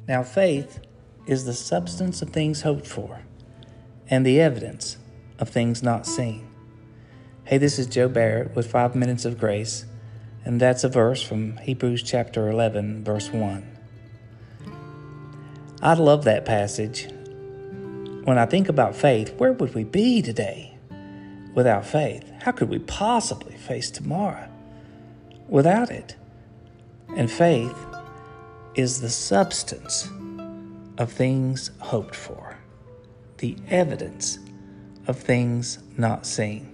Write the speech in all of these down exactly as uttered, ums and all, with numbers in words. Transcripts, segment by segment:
Now faith is the substance of things hoped for and the evidence of things not seen. Hey, this is Joe Barrett with Five Minutes of Grace, and that's a verse from Hebrews chapter eleven, verse one. I love that passage. When I think about faith, where would we be today without faith? How could we possibly face tomorrow without it? And faith is the substance of things hoped for, the evidence of things not seen.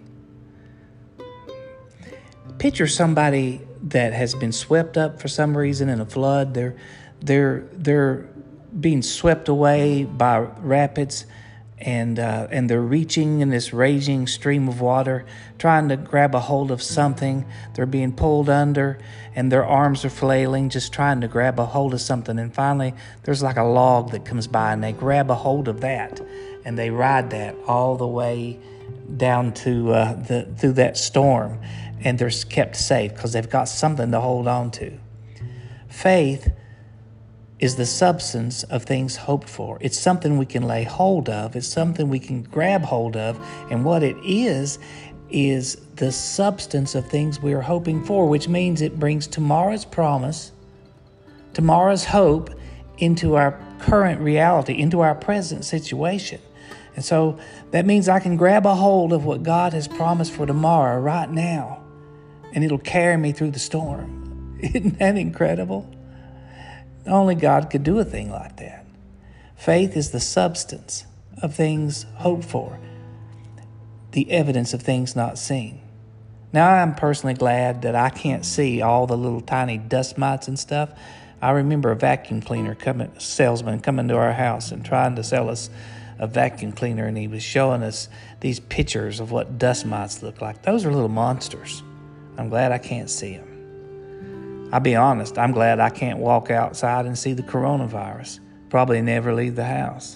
Picture somebody that has been swept up for some reason in a flood. They're, they're, they're being swept away by rapids, and uh, and they're reaching in this raging stream of water, trying to grab a hold of something. They're being pulled under, and their arms are flailing, just trying to grab a hold of something. And finally, there's like a log that comes by, and they grab a hold of that, and they ride that all the way down to uh, the through that storm, and they're kept safe because they've got something to hold on to. Faith is the substance of things hoped for. It's something we can lay hold of. It's something we can grab hold of. And what it is, is the substance of things we are hoping for, which means it brings tomorrow's promise, tomorrow's hope into our current reality, into our present situation. And so that means I can grab a hold of what God has promised for tomorrow right now, and it'll carry me through the storm. Isn't that incredible? Only God could do a thing like that. Faith is the substance of things hoped for, the evidence of things not seen. Now, I'm personally glad that I can't see all the little tiny dust mites and stuff. I remember a vacuum cleaner coming, salesman coming to our house and trying to sell us a vacuum cleaner, and he was showing us these pictures of what dust mites look like. Those are little monsters. I'm glad I can't see them. I'll be honest, I'm glad I can't walk outside and see the coronavirus. Probably never leave the house.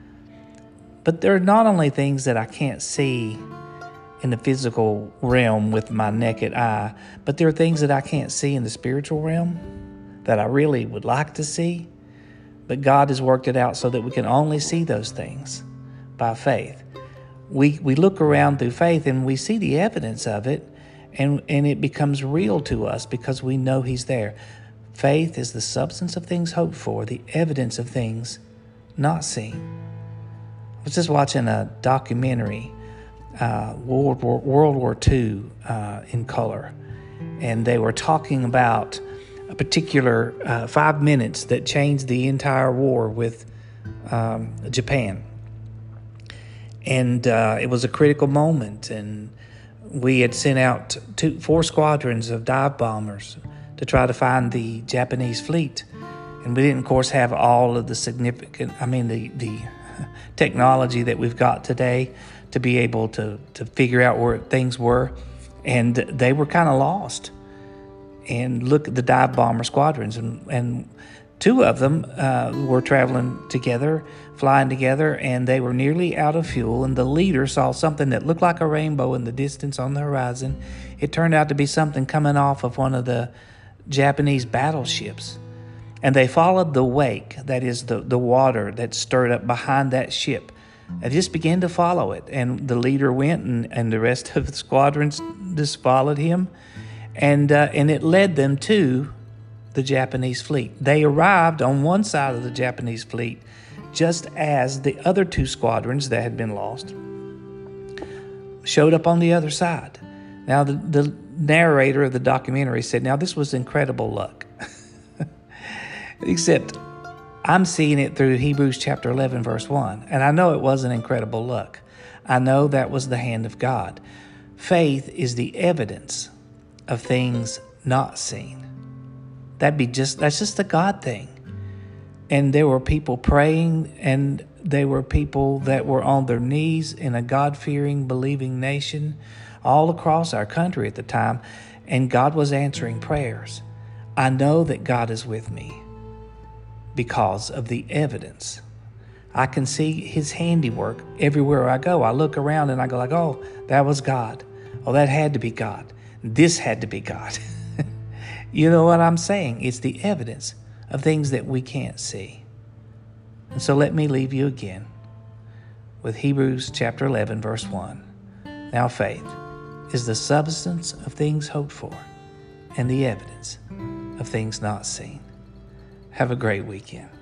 But there are not only things that I can't see in the physical realm with my naked eye, but there are things that I can't see in the spiritual realm that I really would like to see. But God has worked it out so that we can only see those things by faith. We we look around through faith and we see the evidence of it, and, and it becomes real to us because we know He's there. Faith is the substance of things hoped for, the evidence of things not seen. I was just watching a documentary, uh, World War, World War Two uh, in color, and they were talking about a particular uh, five minutes that changed the entire war with um, Japan. And uh, it was a critical moment, and we had sent out two, four squadrons of dive bombers to try to find the Japanese fleet. And we didn't, of course, have all of the significant, I mean, the, the technology that we've got today to be able to, to figure out where things were. And they were kind of lost. And look at the dive bomber squadrons, and, and two of them uh, were traveling together, flying together, and they were nearly out of fuel, and the leader saw something that looked like a rainbow in the distance on the horizon. It turned out to be something coming off of one of the Japanese battleships, and they followed the wake, that is the, the water that stirred up behind that ship, and just began to follow it, and the leader went, and, and the rest of the squadrons just followed him. And uh, and it led them to the Japanese fleet. They arrived on one side of the Japanese fleet just as the other two squadrons that had been lost showed up on the other side. Now, the, the narrator of the documentary said, now, this was incredible luck. Except I'm seeing it through Hebrews chapter eleven, verse one. And I know it wasn't incredible luck. I know that was the hand of God. Faith is the evidence of things not seen. That'd be just, that's just a God thing. And there were people praying, and there were people that were on their knees in a God-fearing, believing nation all across our country at the time, and God was answering prayers. I know that God is with me because of the evidence. I can see His handiwork everywhere I go. I look around and I go like, oh, that was God. Oh, that had to be God. This had to be God. You know what I'm saying? It's the evidence of things that we can't see. And so let me leave you again with Hebrews chapter eleven, verse one. Now faith is the substance of things hoped for and the evidence of things not seen. Have a great weekend.